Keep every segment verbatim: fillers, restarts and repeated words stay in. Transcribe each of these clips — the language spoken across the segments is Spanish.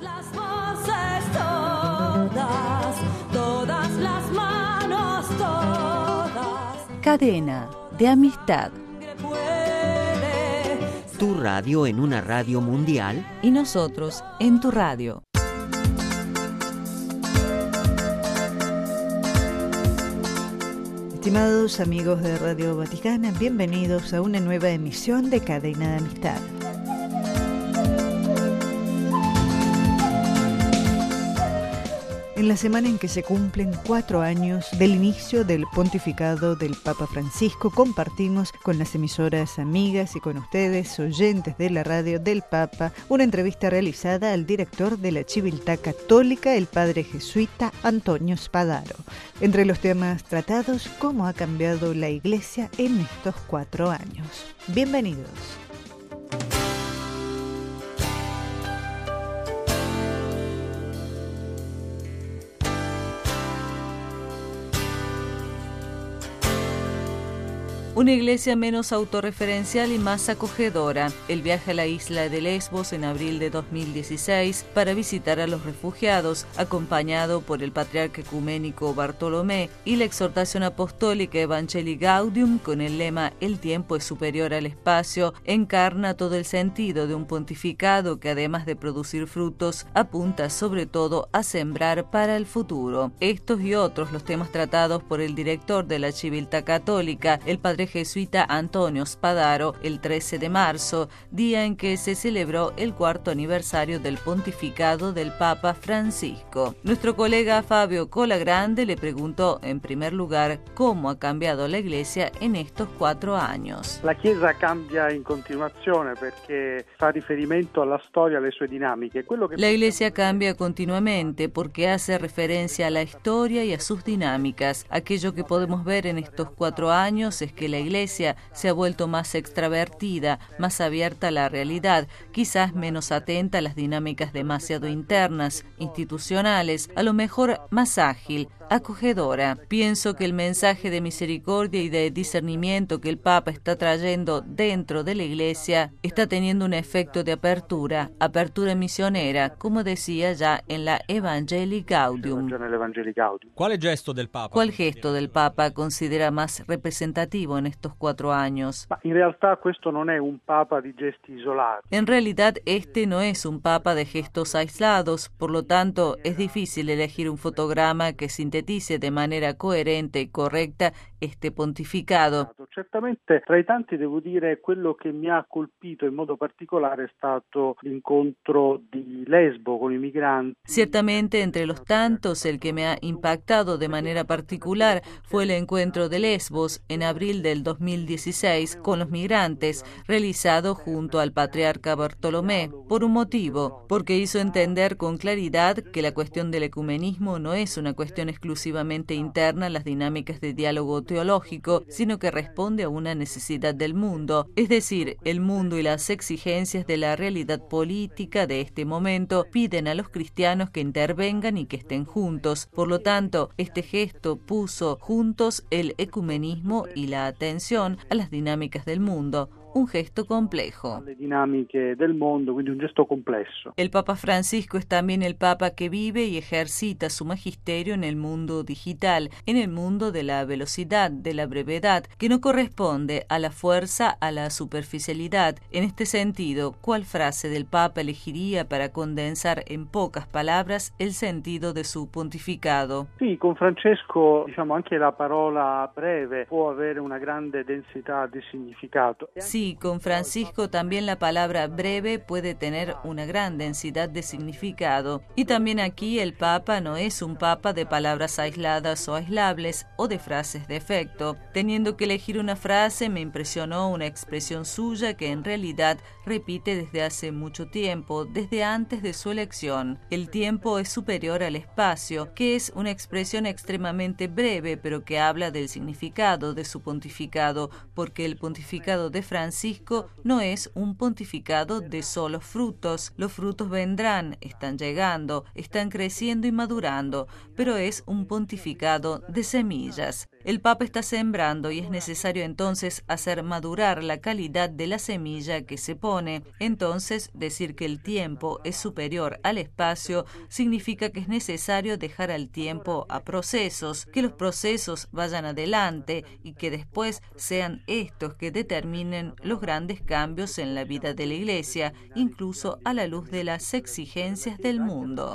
las voces, todas, todas las manos, todas. Cadena de amistad. Tu radio en una radio mundial Y nosotros en tu radio. Estimados amigos de Radio Vaticana, bienvenidos a una nueva emisión de Cadena de Amistad. En la semana en que se cumplen cuatro años del inicio del pontificado del Papa Francisco, compartimos con las emisoras amigas y con ustedes, oyentes de la radio del Papa, una entrevista realizada al director de la Civiltà Católica, el padre jesuita Antonio Spadaro. Entre los temas tratados, cómo ha cambiado la Iglesia en estos cuatro años. Bienvenidos. Una iglesia menos autorreferencial y más acogedora. El viaje a la isla de Lesbos en abril de dos mil dieciséis para visitar a los refugiados, acompañado por el patriarca ecuménico Bartolomé, y la exhortación apostólica Evangelii Gaudium con el lema "El tiempo es superior al espacio", encarna todo el sentido de un pontificado que, además de producir frutos, apunta sobre todo a sembrar para el futuro. Estos y otros los temas tratados por el director de la Civiltà Católica, el padre jesuita Antonio Spadaro, el trece de marzo, día en que se celebró el cuarto aniversario del pontificado del Papa Francisco. Nuestro colega Fabio Colagrande le preguntó, en primer lugar, cómo ha cambiado la Iglesia en estos cuatro años. La Chiesa cambia in continuazione perché fa riferimento alla storia, alle sue dinamiche. Quello che... La Iglesia cambia continuamente porque hace referencia a la historia y a sus dinámicas. Aquello que podemos ver en estos cuatro años es que la Iglesia se ha vuelto más extravertida, más abierta a la realidad, quizás menos atenta a las dinámicas demasiado internas, institucionales, a lo mejor más ágil, acogedora. Pienso que el mensaje de misericordia y de discernimiento que el Papa está trayendo dentro de la Iglesia está teniendo un efecto de apertura, apertura misionera, como decía ya en la Evangelii Gaudium. ¿Cuál gesto del Papa? ¿Cuál gesto del Papa considera más representativo en estos cuatro años? Ma in realtà questo non è un Papa di gesti isolati. En realidad este no es un Papa de gestos aislados, por lo tanto es difícil elegir un fotograma que sintetice de manera coerente y correcta este pontificado. Certamente tra i tanti devo dire quello che mi ha colpito in modo particolare è stato l'incontro di Lesbo con i migranti. Ciertamente entre los tantos el que me ha impactado de manera particular fue el encuentro de Lesbos en abril del dos mil dieciséis con los migrantes, realizado junto al patriarca Bartolomé, por un motivo, porque hizo entender con claridad que la cuestión del ecumenismo no es una cuestión exclusivamente interna a las dinámicas de diálogo teológico, sino que responde a una necesidad del mundo, es decir, el mundo y las exigencias de la realidad política de este momento piden a los cristianos que intervengan y que estén juntos. Por lo tanto, este gesto puso juntos el ecumenismo y la atención a las dinámicas del mundo. Un gesto complejo. Le dinamiche del mondo, quindi un gesto complesso. El Papa Francisco es también el Papa que vive y ejercita su magisterio en el mundo digital, en el mundo de la velocidad, de la brevedad, que no corresponde a la fuerza, a la superficialidad. En este sentido, ¿cuál frase del Papa elegiría para condensar en pocas palabras el sentido de su pontificado? Sì, con Francesco, diciamo, anche la parola breve può avere una grande densità di significato. Sí, Sí, con Francisco también la palabra breve puede tener una gran densidad de significado. Y también aquí el Papa no es un Papa de palabras aisladas o aislables o de frases de efecto. Teniendo que elegir una frase, me impresionó una expresión suya que en realidad repite desde hace mucho tiempo, desde antes de su elección. El tiempo es superior al espacio, que es una expresión extremadamente breve, pero que habla del significado de su pontificado, porque el pontificado de Francisco Francisco no es un pontificado de solos frutos. Los frutos vendrán, están llegando, están creciendo y madurando, pero es un pontificado de semillas. El Papa está sembrando y es necesario entonces hacer madurar la calidad de la semilla que se pone. Entonces, decir que el tiempo es superior al espacio significa que es necesario dejar al tiempo a procesos, que los procesos vayan adelante y que después sean estos que determinen los grandes cambios en la vida de la Iglesia, incluso a la luz de las exigencias del mundo.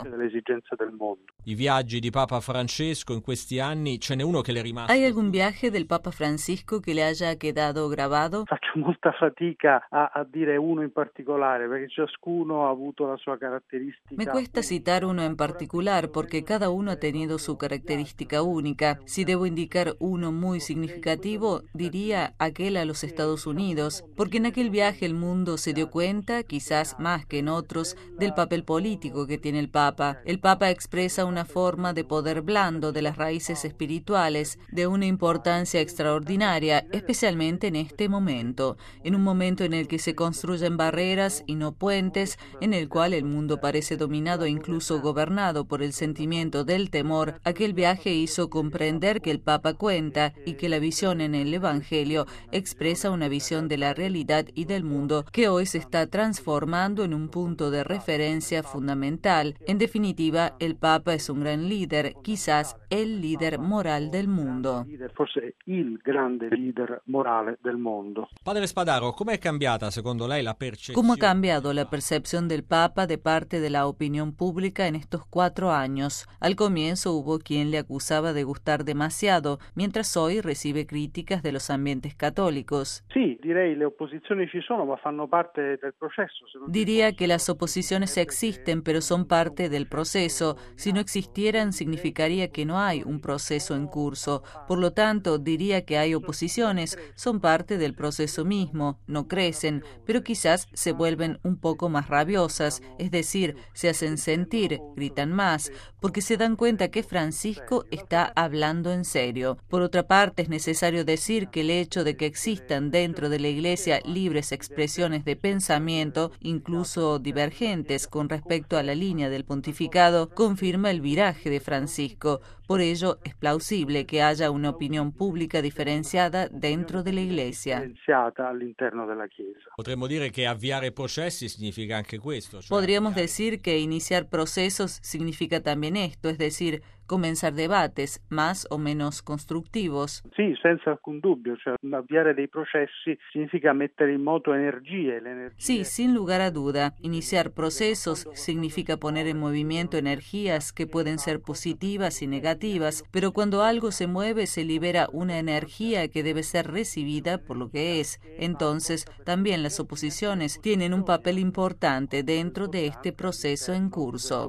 I viaggi di Papa Francesco in questi anni, ce n'è uno che le è rimasto? ¿Hay algún viaje del Papa Francisco que le haya quedado grabado? Faccio molta fatica a, a dire uno in particolare perché ciascuno ha avuto la sua caratteristica. Me cuesta citar uno en particular porque cada uno ha tenido su característica única. Si debo indicar uno muy significativo, diría aquel a los Estados Unidos, porque en aquel viaje el mundo se dio cuenta, quizás más que en otros, del papel político que tiene el Papa. El Papa expresa una forma de poder blando de las raíces espirituales, de una importancia extraordinaria, especialmente en este momento, en un momento en el que se construyen barreras y no puentes, en el cual el mundo parece dominado e incluso gobernado por el sentimiento del temor. Aquel viaje hizo comprender que el Papa cuenta y que la visión en el Evangelio expresa una visión de la realidad y del mundo que hoy se está transformando en un punto de referencia fundamental. En definitiva, el Papa es un gran líder, quizás el líder moral del mundo. Forse il grande leader morale del mondo. Padre Spadaro, ¿cómo è cambiata secondo lei la percezione? ¿Cómo ha cambiado la percepción del Papa de parte de la opinión pública en estos cuatro años? Al comienzo hubo quien le acusaba de gustar demasiado, mientras hoy recibe críticas de los ambientes católicos. Sì, direi le opposizioni ci sono, ma fanno parte del processo. Diría que las oposiciones existen, pero son parte del proceso. Si no existieran, significaría que no hay un proceso en curso. Por lo tanto, diría que hay oposiciones, son parte del proceso mismo, no crecen, pero quizás se vuelven un poco más rabiosas, es decir, se hacen sentir, gritan más, porque se dan cuenta que Francisco está hablando en serio. Por otra parte, es necesario decir que el hecho de que existan dentro de la Iglesia libres expresiones de pensamiento, incluso divergentes con respecto a la línea del pontificado, confirma el viraje de Francisco. Por ello, es plausible que haya una opinión pública diferenciada dentro de la Iglesia. All'interno della Chiesa. Potremmo dire che avviare processi significa anche questo. Cioè Podríamos decir que iniciar procesos significa también esto, es decir, comenzar debates más o menos constructivos. Sì, senza alcun dubbio, cioè avviare dei processi significa mettere in moto energie, le energie. Sí, sin lugar a duda, iniciar procesos significa poner en movimiento energías que pueden ser positivas y negativas, pero cuando algo se mueve se libera una energía que debe ser recibida por lo que es. Entonces, también las oposiciones tienen un papel importante dentro de este proceso en curso.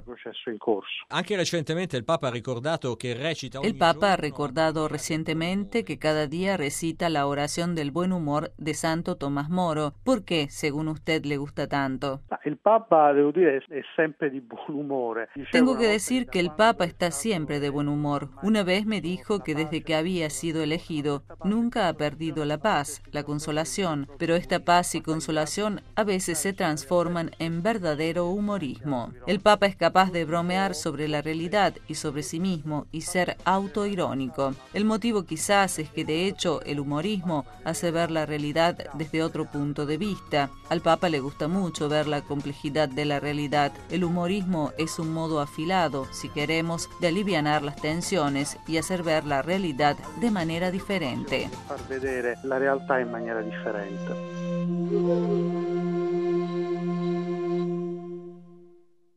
Anche recentemente il Papa ha ricordato che recita ogni El Papa ha giorno recordado recientemente que cada día recita la oración del buen humor de Santo Tomás Moro. ¿Por qué, según usted, le gusta tanto? Il Papa, devo dire, è sempre di buon umore. Tengo que decir que el Papa está siempre de buen humor. Una vez me dijo que desde que había sido elegido nunca ha perdido la paz, la consolación, pero esta paz y consolación a veces se transforman en verdadero humorismo. El Papa es capaz de bromear sobre la realidad y sobre sí mismo y ser autoirónico. El motivo quizás es que de hecho el humorismo hace ver la realidad desde otro punto de vista. Al Papa le gusta mucho ver la complejidad de la realidad. El humorismo es un modo afilado, si queremos, de alivianar las tensiones y hacer ver la realidad de manera diferente. Far vedere la realtà in maniera differente.